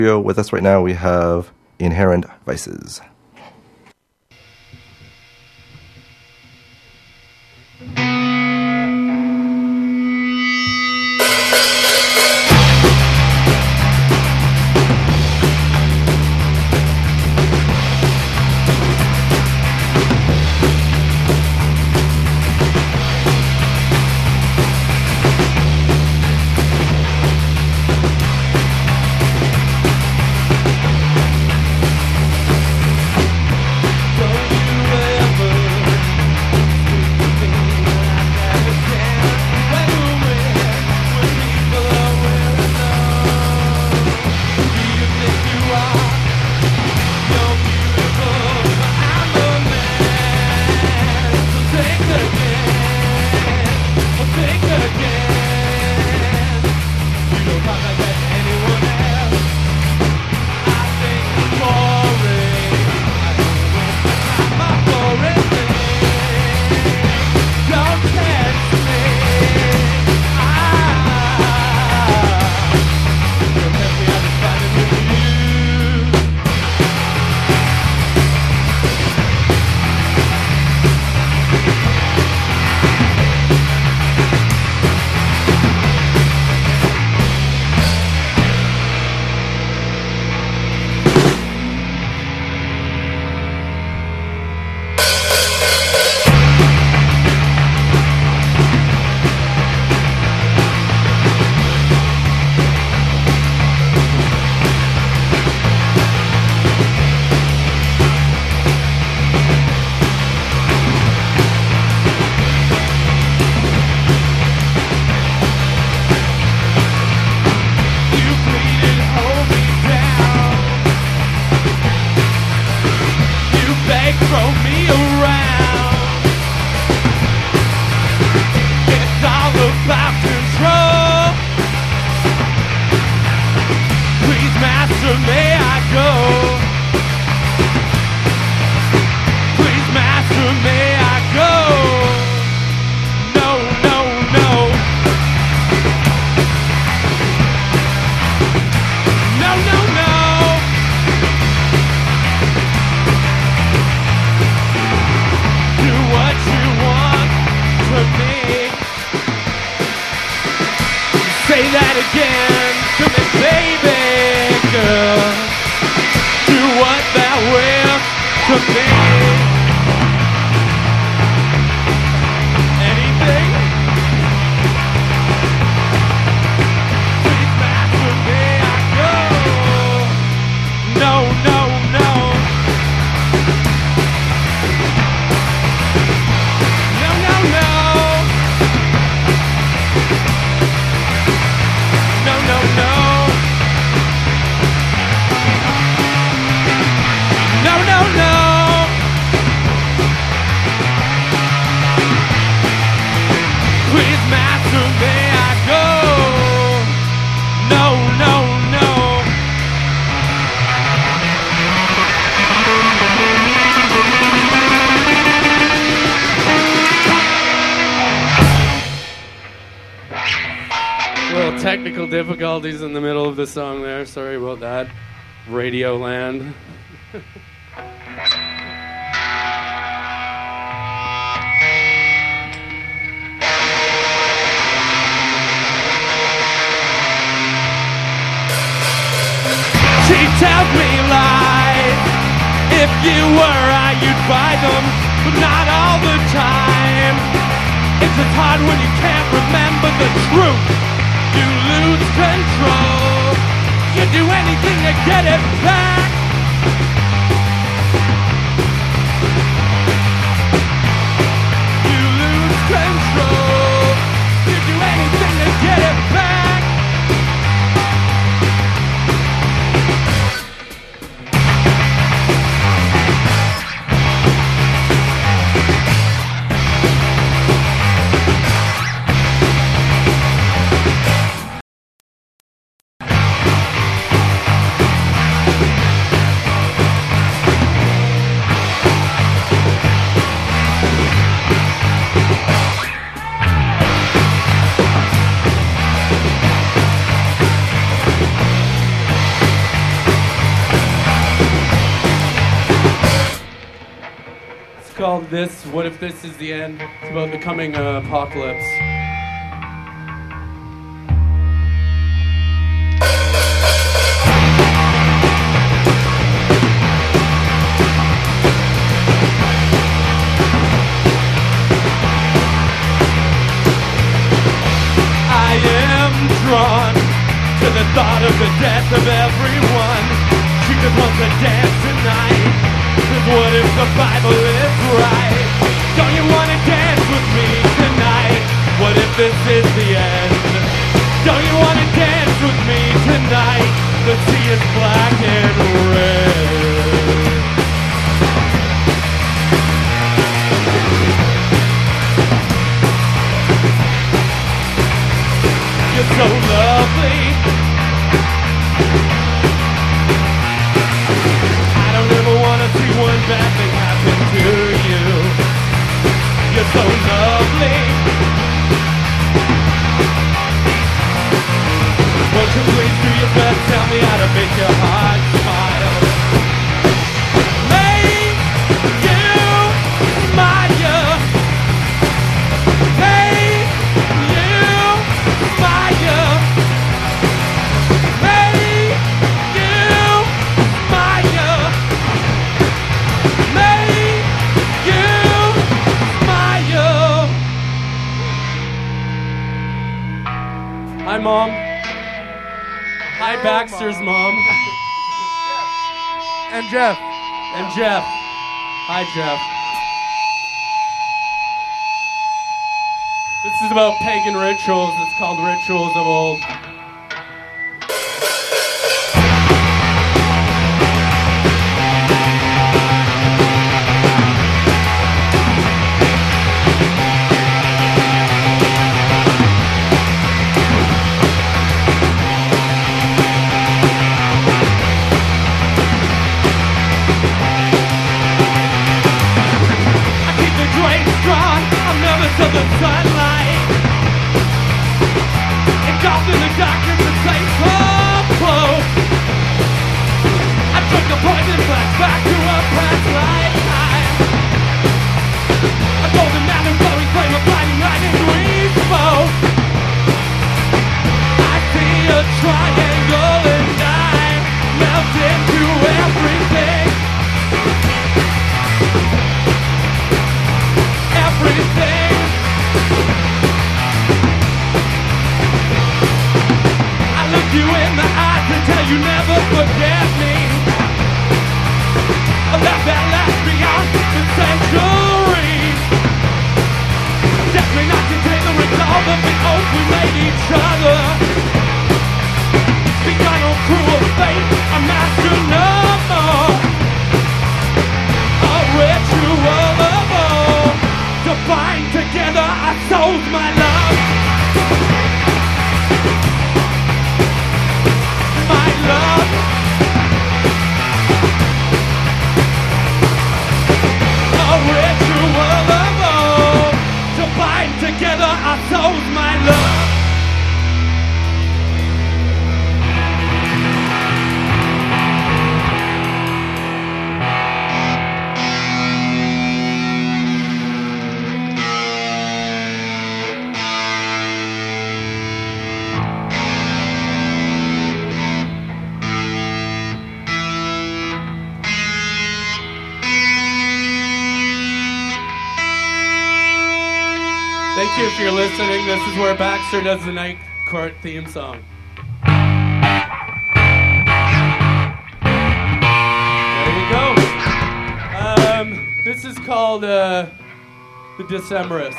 With us right now, we have Inherent Vices. Technical difficulties in the middle of the song there. Sorry about that. Radio land. She tells me lies. If you were I, you'd buy them, but not all the time. It's just hard when you can't remember the truth. You lose control. You do anything to get it back. You lose control. You do anything to get it back. called This, What If This Is the End? It's about the coming apocalypse. I am drawn to the thought of the death of everyone. She just wants to dance tonight. 'Cause what if the Bible is right? Don't you wanna dance with me tonight? What if this is the end? Don't you wanna dance with me tonight? The sea is black and red. You're so lovely. I don't ever wanna see one bad thing happen to you. You're so lovely. Won't you please do your best, tell me how to make your heart smile. Make you smile. Make you smile. Make you smile. Make you smile. Hi, Mom. Hi, Baxter's mom. And Jeff. And Jeff. Hi, Jeff. This is about pagan rituals. It's called Rituals of Old. I keep the drapes drawn, I'm nervous of the sunlight. Engulfed in the darkness and safe close. I took the poison flashback to a past lifetime. A golden man and glowing flame of blinding light and green smoke. I see a triangle and I melt into everything. Everything. I look you in the eyes and tell you never forget me. A love that lasts beyond the centuries. Death may not contain the resolve of the oath we made each other. Begun on cruel fate, a master no more. A ritual of old. To bind together our souls, my love. My love. A ritual of old. To bind together our souls, my love. Thank you if you're listening. This is where Baxter does the Night Court theme song. There you go. This is called The Decemberists.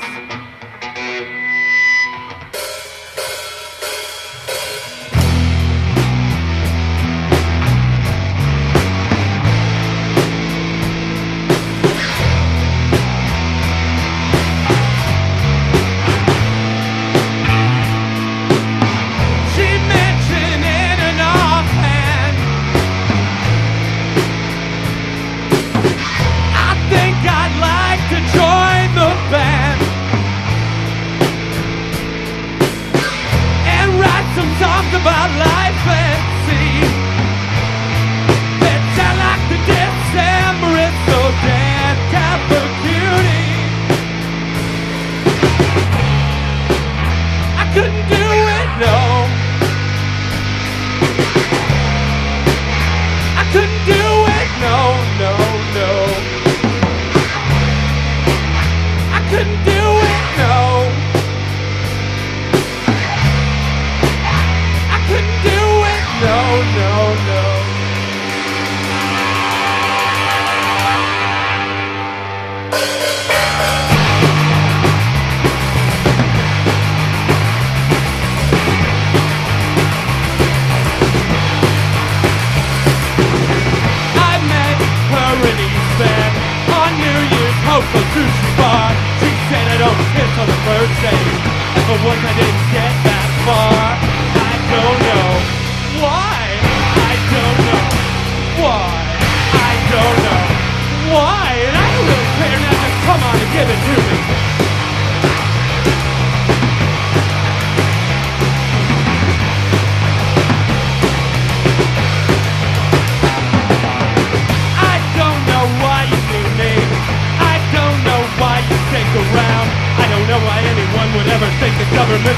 I'd like to join the band.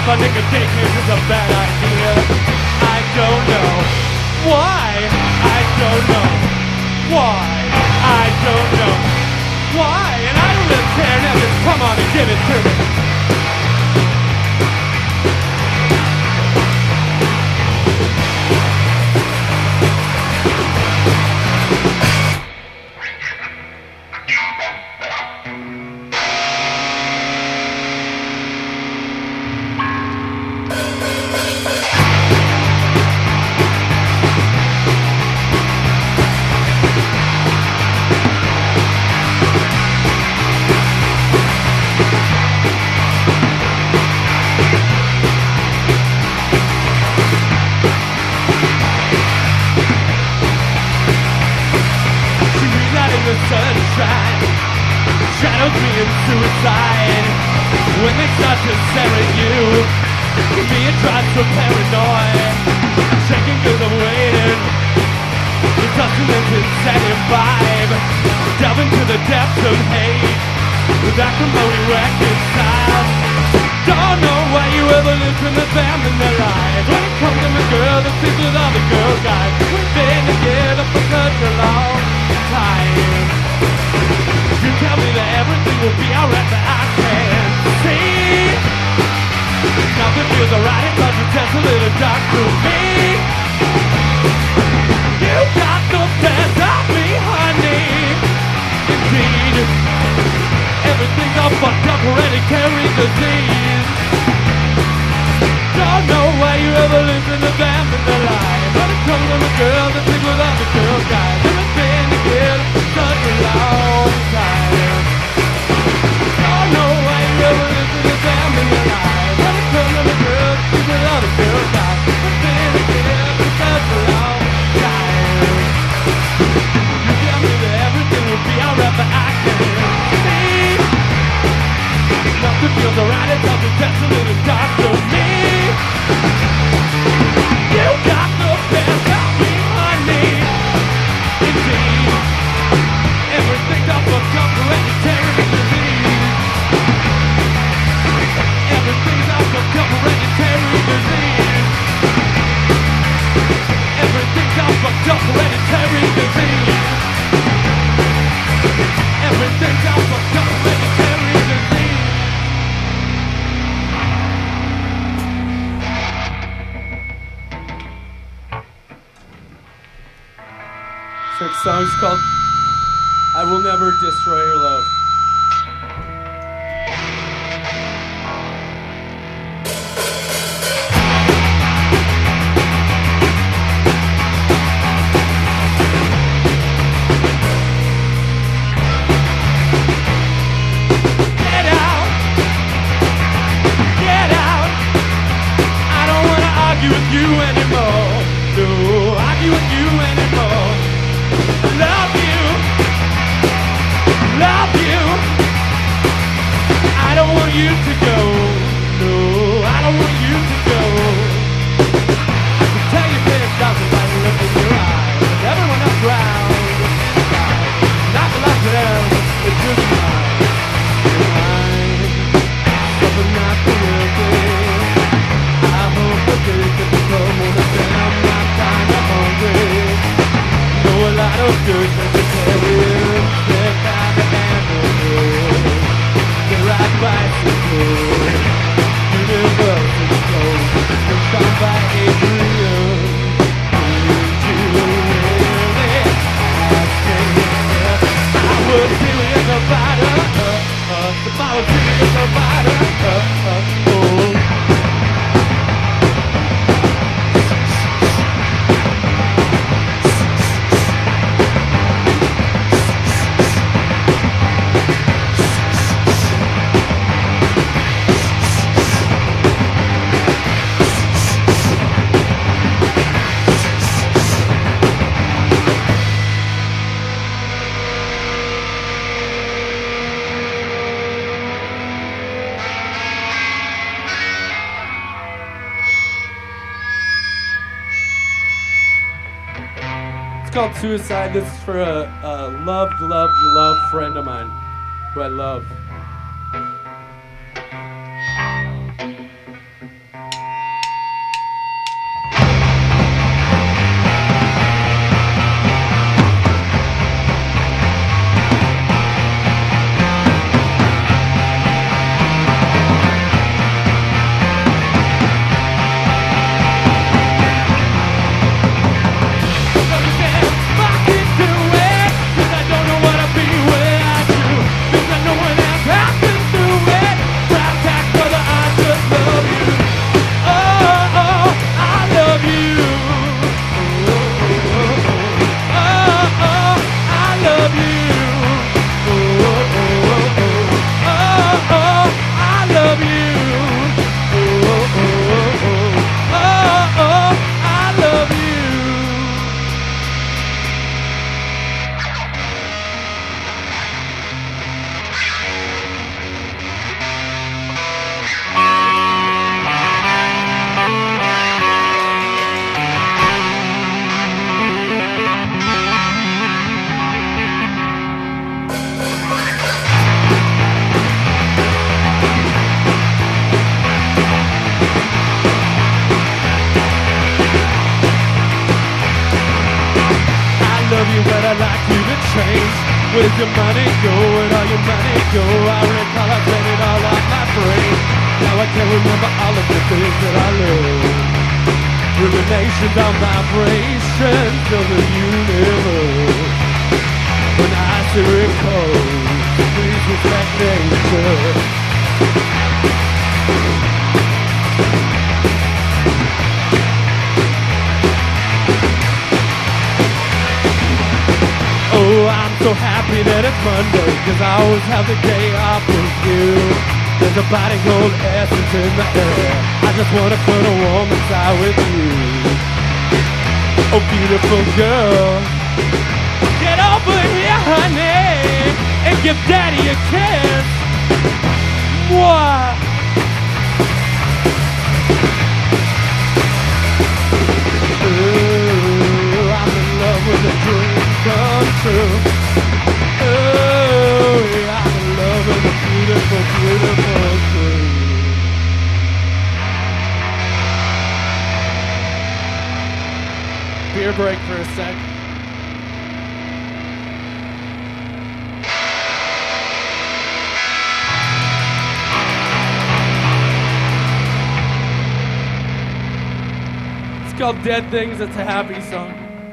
thought nicotine is a bad idea. I don't know why. I don't know why. I don't know why. And I don't really care now. Just come on and give it to me. Sunshine, shadows being suicide. When they start to stare at you, me it drives so paranoid. Shaking cause I'm waiting, the sustenance is setting vibe. Delving to the depths of hate, with acrimony reconciled. Don't know why you ever listen to them in their lives. When it comes to my girl that sleeps with other girl guys, we've been together for such a long time. You tell me that everything will be alright, but I can't see. Nothing feels alright, it doesn't test a little dark to me. You got the best of me, honey. Indeed, everything's all fucked up, hereditary disease. Don't know why you ever listen to them in their life. But it comes from a girl that sleeps with other girl guys. We've been together for such a long time. Don't know why you ever listen to them in their life. But it comes from a girl that sleeps with other girl guys. We've been together for such a long time. You tell me that everything will be alright, but I can't see. Nothing feels alright, it doesn't test a little dark to me. You got the best of me, honey. Indeed, everything's all fucked up, hereditary disease. Everything's all fucked up, hereditary disease. Everything's all fucked up, hereditary disease. Everything's all fucked up, hereditary disease. Next song is called I Will Never Destroy Your Love. Get out, get out. I don't wanna argue with you anymore. No, argue with you anymore. Love you, love you. I don't want you to go. No, I don't want you to go. I can tell you've been exhausted by the look in your eyes. But everyone else around, not the last of them, it's just mine. Mine, something not the real thing. I hope the day can become one of them. I'm not kinda hungry. A lot of good vegetarians, they're kind of animals. They're like bicycles, university clothes, pushed by Adrian. Did you really ask me if I was serious about her? If I was serious about her, oh. It's called Suicide. This is for a loved friend of mine who I love. love you, but I'd like you to change. Where's your money go? Where'd all your money go? I recall I spent it all on my brain. Now I can't remember all of the things that I love. Ruminations on vibrations of the universe. When I see it cold, please respect nature. Oh, I'm so happy that it's Monday, 'cause I always have the day off with you. There's a body cold essence in the air. I just wanna put a warm inside with you. Oh, beautiful girl, get over here, honey, and give daddy a kiss. Mwah. Ooh, I'm in love with a dream come true. Oh, yeah, I'm in love with a beautiful, beautiful dream. Beer break for a sec. It's called Dead Things. It's a happy song.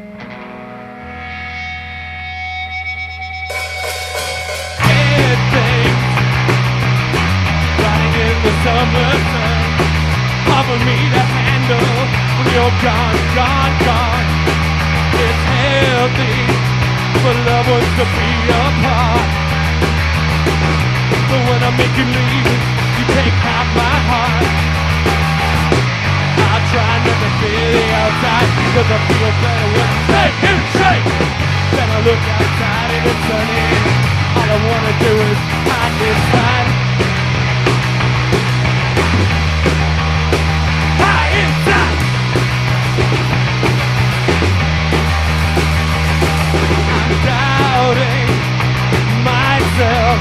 Dead things, riding in the summer sun, offer me to handle when you're gone, gone, gone. It's healthy for loved ones to be apart, but when I make you leave, you take half my heart. I try not to feel the outside, 'cause I feel better when I stay inside. Then I look outside and it's sunny. All I wanna do is hide inside. Hide inside. I'm doubting myself.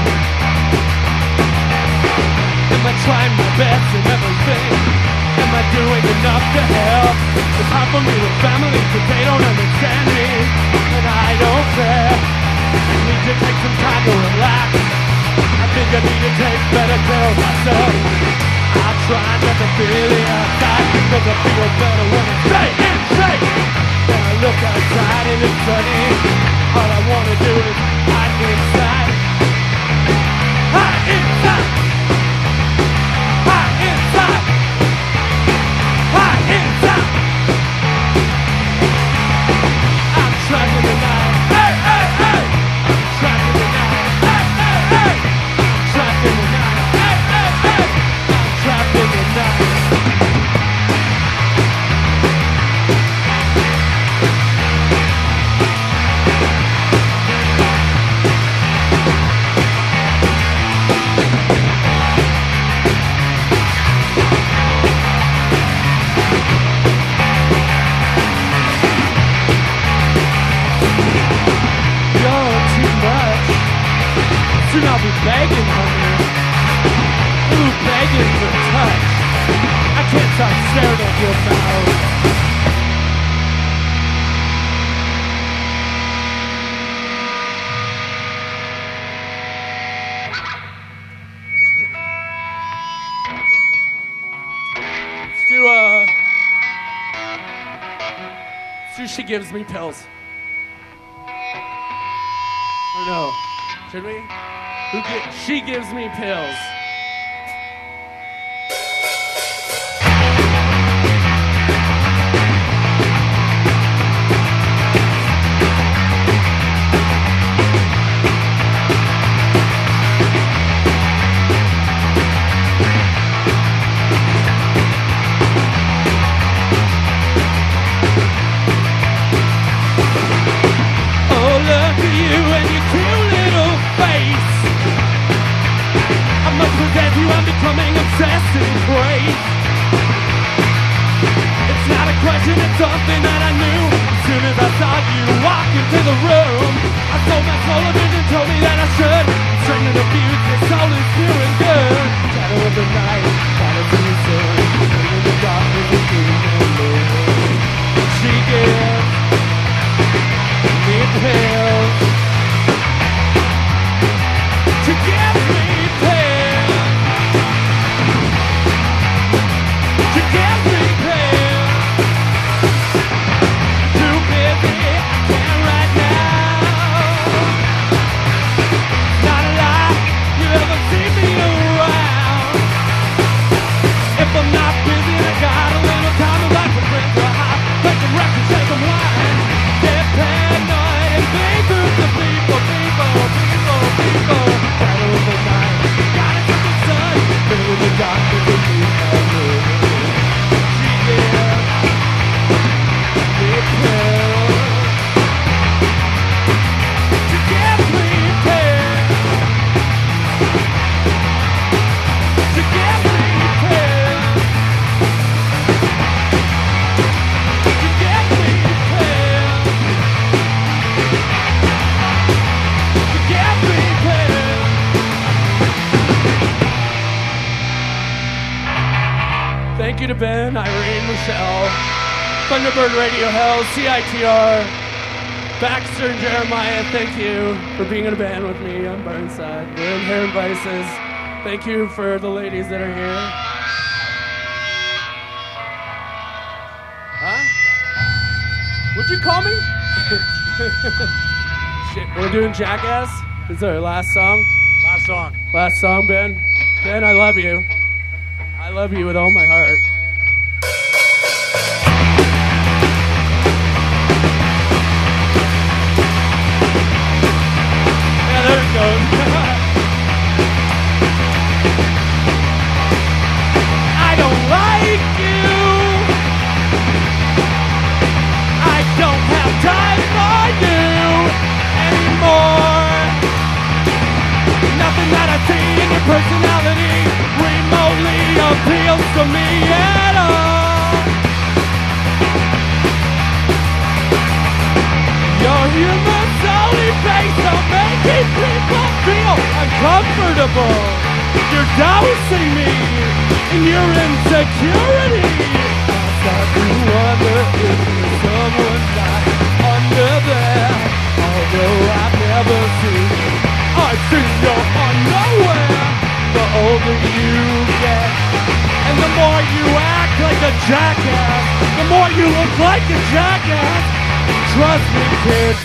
Am I trying my best in everything? Am I doing enough to help? It's hard for me with family, 'cause they don't understand me, and I don't care. I need to take some time to relax. I think I need to take better care of myself. I'll try not to feel the outside, 'cause I feel better when I stay inside. Then I look outside and it's sunny. All I wanna do is hide inside. Hide inside. Hide inside. Hide inside. I'm trapped in the night. Hey, hey, hey. I'm trapped in the night. Hey, hey, hey. I'm trapped in the night. Hey, hey, hey. I'm trapped in the night. Soon I'll be begging, honey. Ooh, begging for touch. I can't stop staring at your mouth. Let's do She Gives Me Pills. Or no, should we? She Gives Me Pills. Oh, look at you and your cute little face. I must forget you, I'm becoming obsessed and crazed. It's not a question, it's something that I knew. As soon as I saw you walk into the room, I told my soul a vision told me that I should. Straighten and abuse, your soul is feeling good. Shadow of the night, follow to the sun. In the darkness, it's feeling alone. She gives me you to Ben, Irene, Michelle, Thunderbird Radio Hell, CITR, Baxter and Jeremiah, thank you for being in a band with me on Burnside. We're Inherent Vices. Thank you for the ladies that are here. Huh? What'd you call me? Shit, we're doing Jackass? This is our last song? Last song. Last song, Ben. Ben, I love you. I love you with all my heart. Yeah, there it goes. I don't like you. I don't have time for you anymore. Nothing that I see in your personality remotely appeals to me at all. Your humor solely based on making people feel uncomfortable. You're dousing me in your insecurity. I start to wonder if there's someone like under there, although I've never seen. I've seen your underwear. The older you get, and the more you act like a jackass, the more you look like a jackass. Trust me, kids.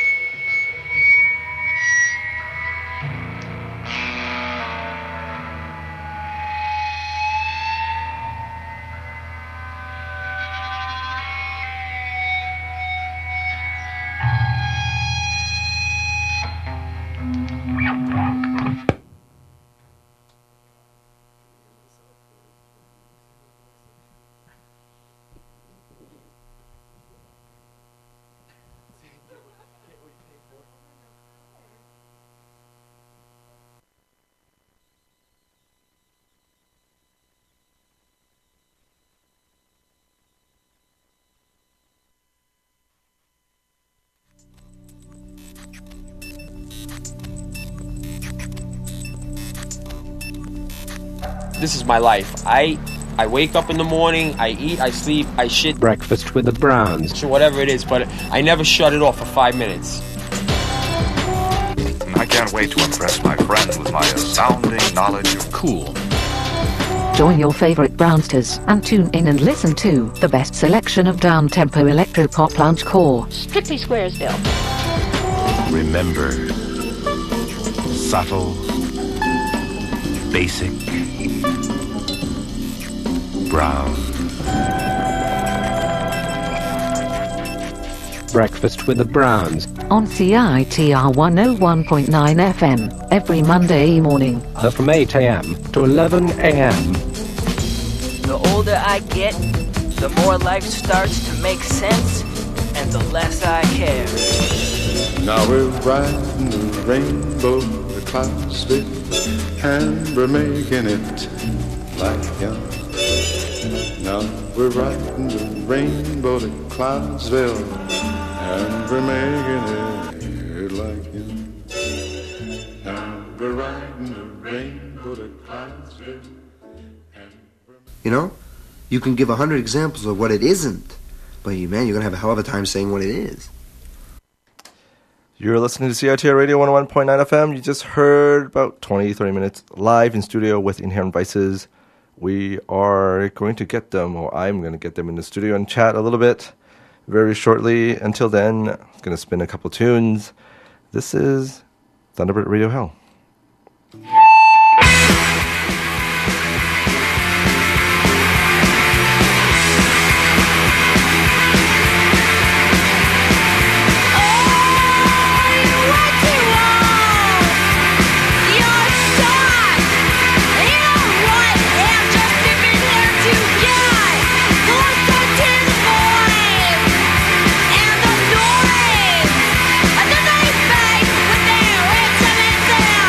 This is my life. I wake up in the morning, I eat, I sleep, I shit. Breakfast with the Browns. Whatever it is, but I never shut it off for 5 minutes. I can't wait to impress my friends with my astounding knowledge of cool. Join your favorite Brownsters and tune in and listen to the best selection of down-tempo electro-pop lounge core. Strictly Squaresville. Remember, subtle, basic, brown. Breakfast with the Browns. On CITR 101.9 FM, every Monday morning. From 8 a.m. to 11 a.m. The older I get, the more life starts to make sense, and the less I care. Now we're riding the rainbow to Clarksville, and we're making it like young. Now we're riding the rainbow to Clarksville, and we're making it like young. Now we're riding the rainbow to Clarksville. You know, you can give 100 examples of what it isn't, but man, you're gonna have a hell of a time saying what it is. You're listening to CITR Radio 101.9 FM. You just heard about 20-30 minutes live in studio with Inherent Vices. We are going to get them, or I'm going to get them in the studio and chat a little bit very shortly. Until then, I'm going to spin a couple tunes. This is Thunderbird Radio Hell. And the noise, and the face with their instruments.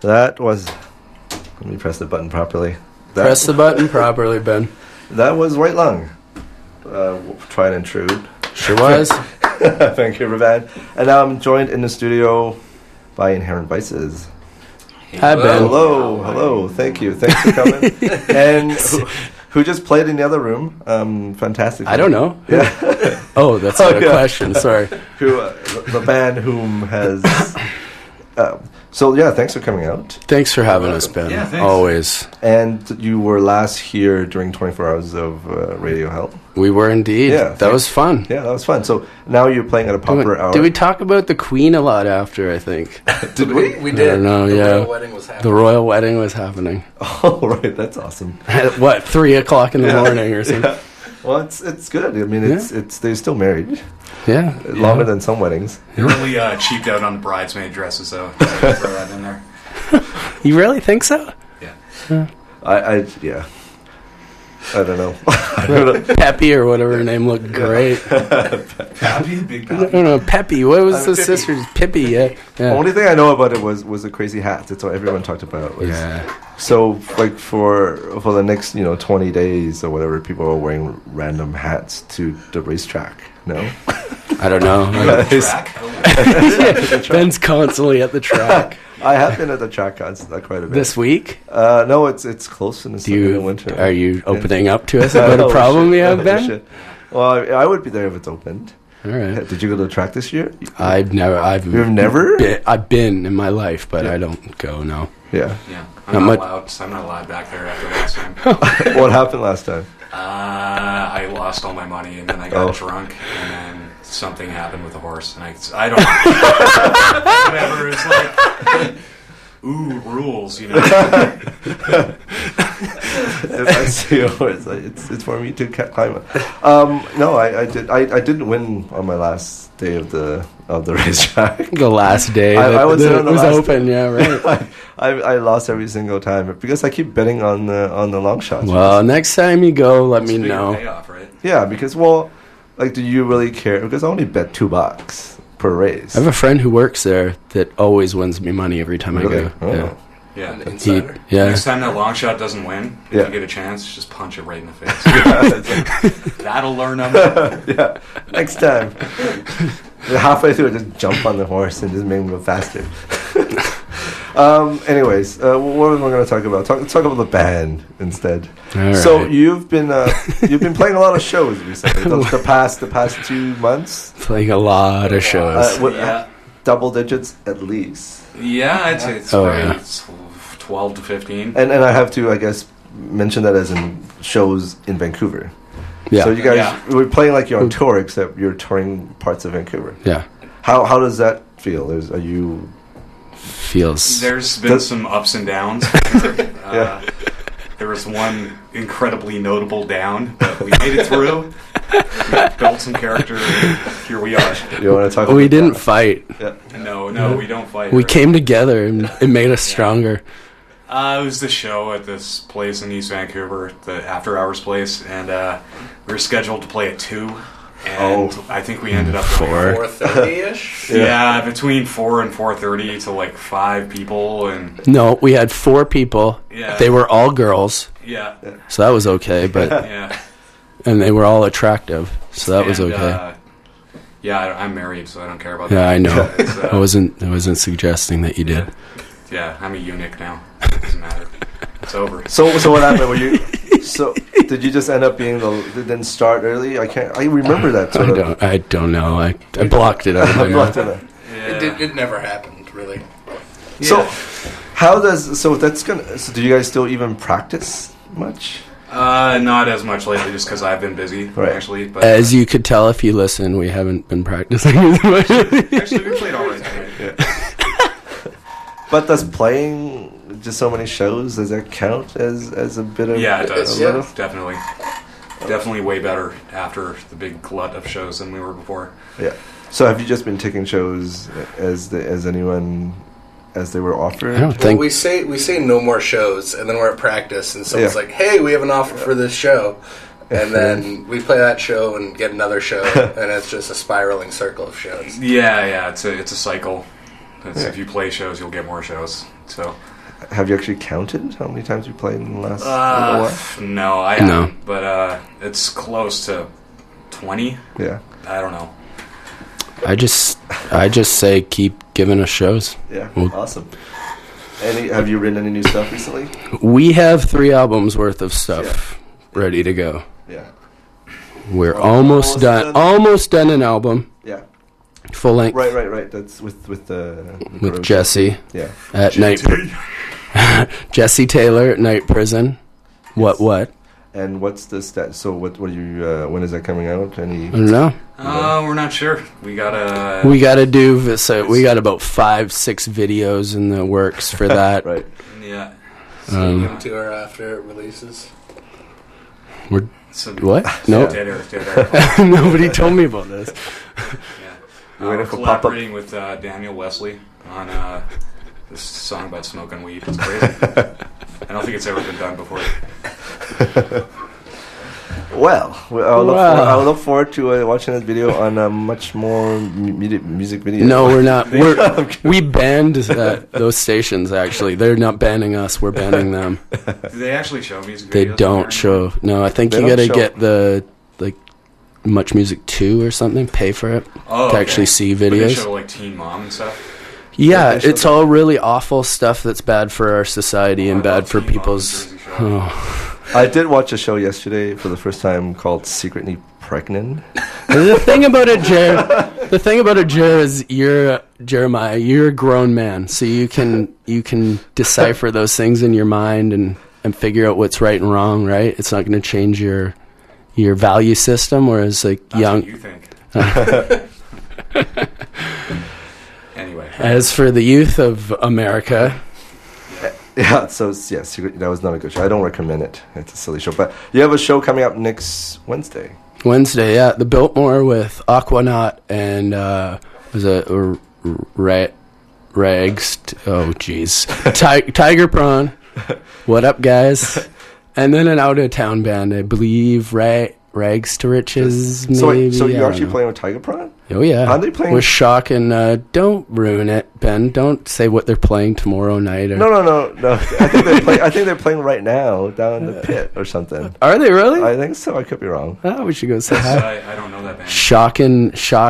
That was. Let me press the button properly. Press the button properly, Ben. That was White Lung. Tried and true. Sure was. Vancouver band. And now I'm joined in the studio by Inherent Vices. Hi, Ben. Hello. Thank you. Thanks for coming. And who just played in the other room? Fantastic. I don't know. Yeah. Oh, that's not a question. Sorry. Who the band whom has. So yeah, thanks for coming out. Thanks for having us, Ben. Yeah, thanks. Always. And you were last here during 24 Hours of Radio Hell. We were indeed. Yeah, that was fun. Yeah, that was fun. So now you're playing at a popular hour. Did we talk about the Queen a lot after, I think? Did we? We did. I don't know, the yeah. royal wedding was happening. The royal wedding was happening. Oh, right. That's awesome. At what, 3 o'clock in the morning or something? Yeah. Well, it's good. I mean, it's they're still married. Yeah. Longer than some weddings. They really cheaped out on the bridesmaid dresses, though. So I throw that in there. You really think so? Yeah. I don't know. Peppy or whatever her name looked great. Pappy? Big Pappy? I don't know. Peppy. What was the sister's? Pippi, yeah. The only thing I know about it was the crazy hats. That's what everyone talked about. So, like, for the next, 20 days or whatever, people are wearing random hats to the racetrack. No? I don't know. Ben's constantly at the track. I have been at the track quite a bit. This week? No, it's close in the winter. Are you opening up to us about a problem you have, Ben? Well, I would be there if it's opened. All right. Did you go to the track this year? You've never? I've been in my life, but I don't go, no. Yeah. Yeah. I'm not allowed back there after last time. What happened last time? I lost all my money, and then I got drunk, and then something happened with the horse, and I don't know. Whatever, it's like, ooh, rules, If I see a horse, it's for me to climb it. No, I didn't win on my last day of the racetrack. The last day I was open, yeah, right. I lost every single time because I keep betting on the long shots. Well, next time you go, let me know. Payoff, right? Yeah, because do you really care? Because I only bet $2 per race. I have a friend who works there that always wins me money every time I go. Oh. Yeah. Next time that long shot doesn't win, if you get a chance, just punch it right in the face. That'll learn them. Yeah. Next time. Halfway through, just jump on the horse and just make him go faster. Anyways, what are we going to talk about? Talk about the band instead. All so right. you've been playing a lot of shows recently. The past 2 months. Playing a lot of shows. Double digits at least. Yeah, I'd say it's 12 to 15. And I have to, I guess, mention that as in shows in Vancouver. Yeah. So you guys, we're playing like you're on tour, except you're touring parts of Vancouver. Yeah. How does that feel? There's been some ups and downs. There was one incredibly notable down, but we made it through. We built some character, and here we are. You want to talk? We didn't fight. Yeah. No, we don't fight. We came together, and it made us stronger. It was the show at this place in East Vancouver, the After Hours place, and we were scheduled to play at 2. And I think we ended up 4:30ish. Yeah, between 4 and 4:30 to like 5 people, and no, we had 4 people. Yeah. They were all girls. Yeah. So that was okay, but yeah. And they were all attractive, so that was okay. I'm married, so I don't care about that. Yeah, I know. I wasn't suggesting that you did. Yeah, I'm a eunuch now. It doesn't matter. It's over. So what happened? Were you? So did you just end up being didn't start early? I remember that. I don't know. I blocked it out. It never happened, really. Yeah. So do you guys still even practice much? Not as much lately, just because I've been busy, actually. But as you could tell if you listen, we haven't been practicing as much. Actually, we played all right today. Yeah. But does playing just so many shows, does that count as a bit of... Yeah, it does. Definitely. Definitely way better after the big glut of shows than we were before. Yeah. So have you just been taking shows as anyone... as they were offered? I don't think... we say no more shows, and then we're at practice, and someone's like, hey, we have an offer for this show. And then we play that show and get another show, and it's just a spiraling circle of shows. Yeah, it's a cycle. If you play shows, you'll get more shows. So Have you actually counted how many times you played in the last little while? No, I haven't. But it's close to 20. Yeah. I don't know. I just say keep giving us shows. Yeah, awesome. Have you written any new stuff recently? We have 3 albums worth of stuff ready to go. Yeah. We're almost done. Almost done an album. Yeah. Full length. Right. That's with Jesse. Yeah. At night. Jesse Taylor at Night Prison. Yes. What? And what's the stat? So what are you? When is that coming out? I don't know. We're not sure. We gotta do. So we got about 5-6 videos in the works for that. Right. Yeah. So 2 hours after it releases. We're what? No. Dead Air. Nobody told me about this. We're collaborating with Daniel Wesley on this song about smoking weed. It's crazy. I don't think it's ever been done before. Well, I'll look forward to watching this video on much more music video. No, we're not. We banned those stations, actually. They're not banning us. We're banning them. Do they actually show music videos? They don't show. No, I think you got to get the Much Music 2 or something, pay for it to actually see videos. But they show like Teen Mom and stuff? Yeah, it's all really awful stuff that's bad for our society and bad for people's... I did watch a show yesterday for the first time called Secretly Pregnant. The thing about it, Jer, is Jeremiah, you're a grown man, so you can decipher those things in your mind and figure out what's right and wrong, right? It's not going to change your value system, whereas like That's young... what you think. Anyway. As for the youth of America... Yeah, that was not a good show. I don't recommend it. It's a silly show. But you have a show coming up next Wednesday. Wednesday, yeah. The Biltmore with Aquanaut and was it Rags? Oh, jeez. Tiger Prawn. What up, guys? And then an out-of-town band, I believe, Rags to Riches, maybe. So you're actually playing with Tiger Prawn? Oh, yeah. Are they playing? We're shocking. Don't ruin it, Ben. Don't say what they're playing tomorrow night. Or No. I think they're playing right now down in the pit or something. Are they really? I think so. I could be wrong. Oh, we should go say hi. I don't know that band. Shocking,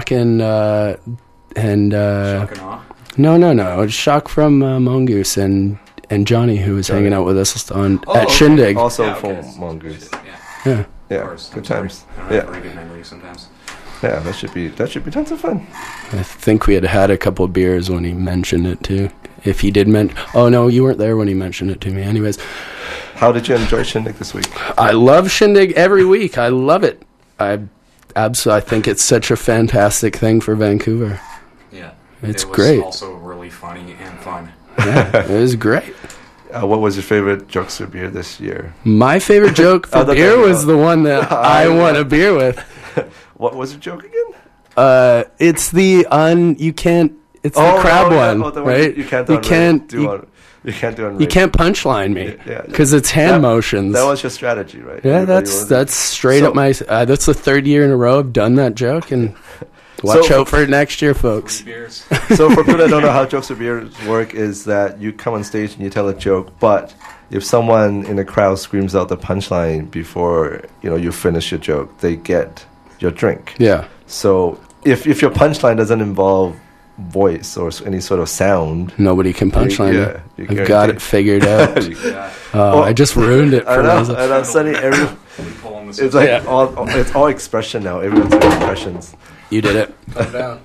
and... Shock and Awe? No. It's Shock from Mongoose and Johnny, who was hanging out with us at Shindig. Also from Mongoose. Yeah. Good times. I don't have very good memories sometimes. Yeah, that should be tons of fun. I think we had a couple of beers when he mentioned it too. If he did oh no, you weren't there when he mentioned it to me. Anyways, how did you enjoy Shindig this week? I love Shindig every week. I love it. I think it's such a fantastic thing for Vancouver. Yeah, it's great. great. Also really funny and fun. Yeah, it was great. What was your favorite jokes for beer this year? My favorite joke for beer was the one that I won a beer with. What was the joke again? It's the It's the crab one, right? You can't do it. You can't punchline me because it's hand motions. That was your strategy, right? Yeah, that's straight up my. That's the 3rd year in a row I've done that joke, and watch out for it next year, folks. So for people that don't know how jokes with beers work, is that you come on stage and you tell a joke, but if someone in the crowd screams out the punchline before you finish your joke, they get your drink. Yeah. So if your punchline doesn't involve voice or any sort of sound, nobody can punchline me. I've got it figured out. I just ruined it for those. And I'm suddenly it's like it's all expression now. Everyone's doing impressions. You did it. Put it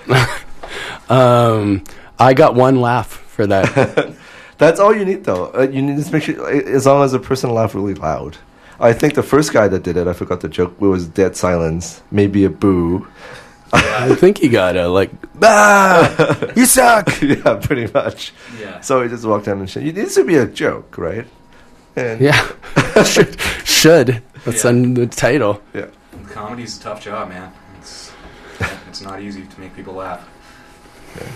down. I got 1 laugh for that. That's all you need, though. You need to make sure, as long as the person laughed really loud. I think the first guy that did it, I forgot the joke, it was dead silence, maybe a boo. I think he got a you suck. Yeah, pretty much. Yeah. So he just walked down and said, it needs to be a joke, right? And yeah. Should. That's on the title. Yeah. Comedy's a tough job, man. It's not easy to make people laugh. Yeah.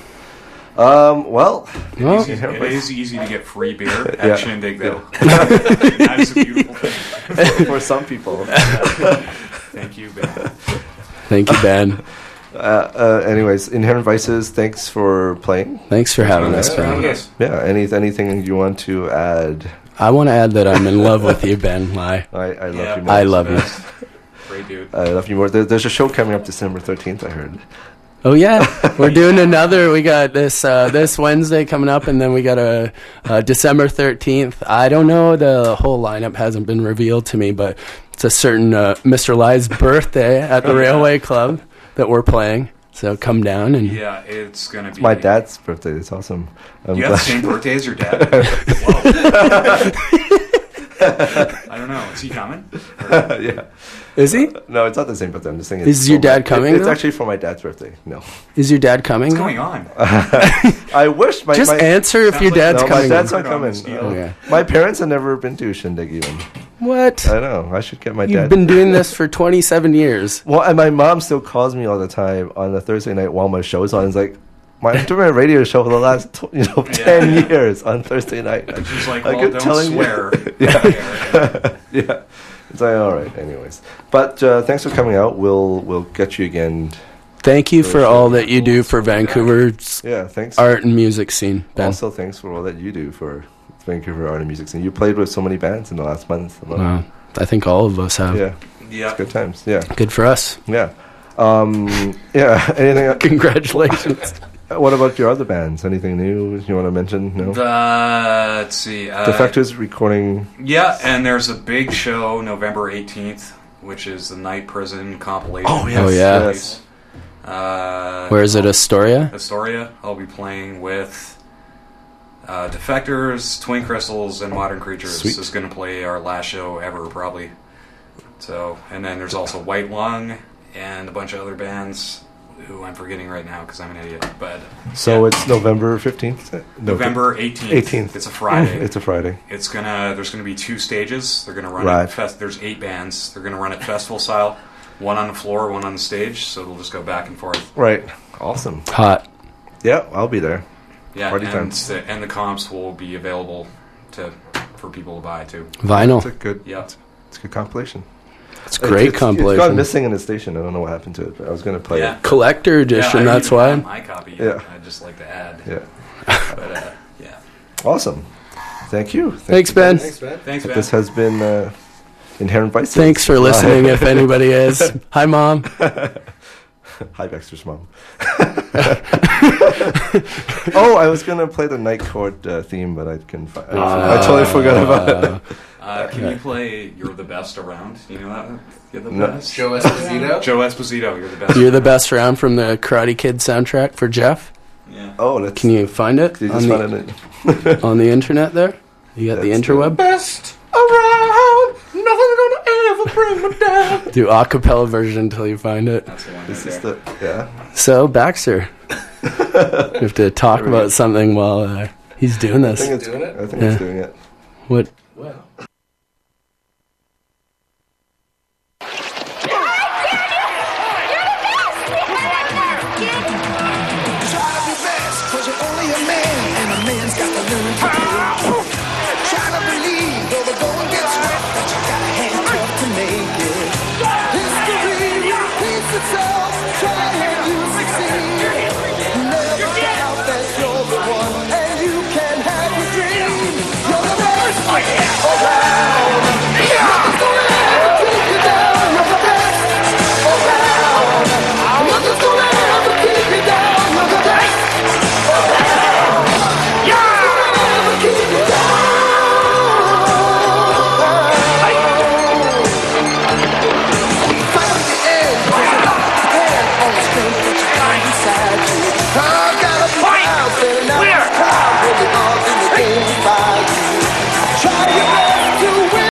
It is easy to get free beer at Shindig, though. That is a beautiful thing. For some people. Thank you, Ben. Thank you, Ben. Anyways, Inherent Vices, thanks for playing. Thanks for having us, Ben. Yeah, anything you want to add? I want to add that I'm in love with you, Ben Lai. I love you more. I love you. Great dude. I love you more. There's a show coming up December 13th, I heard. Oh yeah, we're doing another. We got this Wednesday coming up, and then we got a December 13th. I don't know, the whole lineup hasn't been revealed to me, but it's a certain Mr. Lai's birthday at the Railway Club that we're playing. So come down and yeah, it's gonna be my dad's birthday. It's awesome. You have the same birthday as your dad? Whoa. I don't know. Is he coming? Yeah. Is he? No, it's not the same birthday. I'm just saying. Is your dad coming? It's actually for my dad's birthday. No. Is your dad coming? What's going on? I wish my just answer if your dad's coming. My dad's not coming. Okay. My parents have never been to Shindig even. What? I know. I should get my dad. You've been doing this for 27 years. Well, and my mom still calls me all the time on the Thursday night while my show's on. It's like, I'm doing a radio show for the last 10 years on Thursday night. And she's like, well, don't swear. Yeah. It's like, all right, anyways. But thanks for coming out. We'll get you again. Thank you for all that you do for Vancouver's thanks. art and music scene, Ben. Also, thanks for all that you do for Vancouver art and music scene. You played with so many bands in the last month. Wow. I think all of us have. Yeah. It's good times. Yeah. Good for us. Yeah. Anything? Congratulations. What about your other bands? Anything new you want to mention? No. Let's see. Defectors recording. Yeah, and there's a big show November 18th, which is the Night Prison compilation. Oh, yes. Oh, yeah. Yes. Where is it? Astoria? Astoria. I'll be playing with Defectors, Twin Crystals, and Modern Creatures. Sweet. Is going to play our last show ever, probably. So, and then there's also White Lung and a bunch of other bands who I'm forgetting right now because I'm an idiot. But so it's November 15th. November 18th. It's a Friday. It's a Friday. There's gonna be 2 stages. They're gonna run it. There's 8 bands. They're gonna run it festival style. 1 on the floor, 1 on the stage. So it'll just go back and forth. Right. Awesome. Hot. Yeah, I'll be there. Yeah, Party and time. And the comps will be available for people to buy too. Vinyl. It's a good. Yeah. It's a good compilation. It's a great compilation. It's gone missing in the station. I don't know what happened to it, but I was going to play it. Collector edition, that's why. My copy. Yeah. I'd just like to add. Yeah. But yeah. Awesome. Thank you. Thanks, Ben. Thanks, Ben. This has been Inherent Vices. Thanks for listening, if anybody is. Hi, Mom. Hi, Baxter's mom. Oh, I was going to play the Night Court theme, but I couldn't find it. I totally forgot about it. Can you play You're the Best Around? You know that? You're the No. best. Joe Esposito? Joe Esposito, You're the Best. You're the best round from the Karate Kid soundtrack for Jeff. Yeah. Oh, can you find it? You just found it. On the internet there? You got the interweb? Best around, nothing gonna ever bring me down. Do acapella version until you find it. That's the one This right is there. the So, Baxter, you have to talk about something while he's doing this. I think it's doing it. What?